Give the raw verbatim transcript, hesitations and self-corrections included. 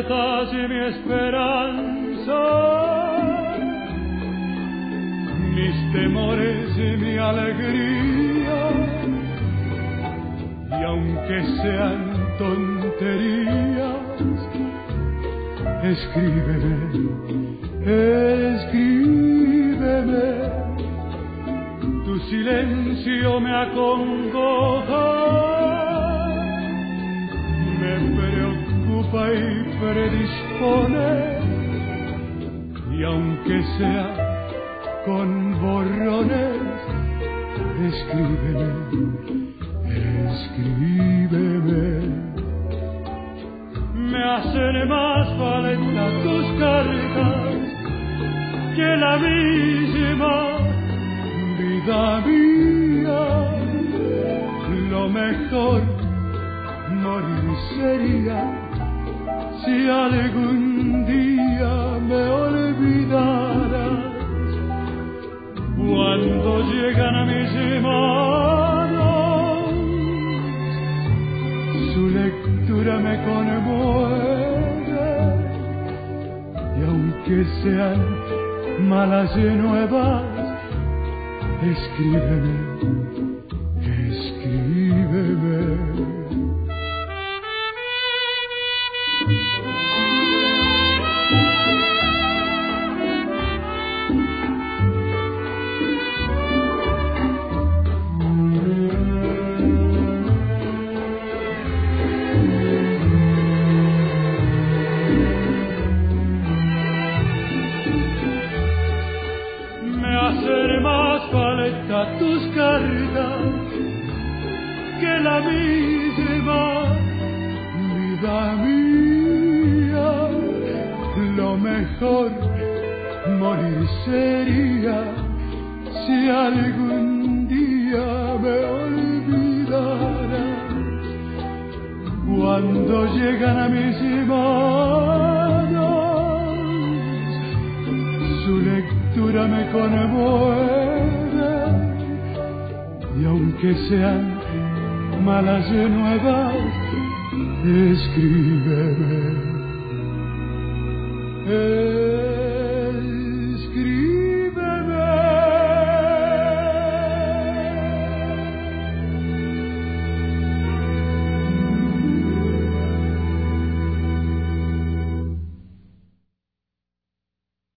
cartas y mi esperanza, mis temores y mi alegría, y aunque sean tonterías, escríbeme, escríbeme. Tu silencio me acongoja, me preocupa y predispone, y aunque sea con borrones, escríbeme, escríbeme. Me hacen más falta tus cartas que la misma vida mía. Lo mejor morir sería si algún día me olvidaras. Cuando llegan a mis manos, su lectura me conmueve, y aunque sean malas y nuevas, escríbeme, escríbeme. Tus cartas que la misma vida mía. Lo mejor morir sería si algún día me olvidaras. Cuando llegan a mis manos, su lectura me conmueve, y aunque sean malas y nuevas, escríbeme. Eh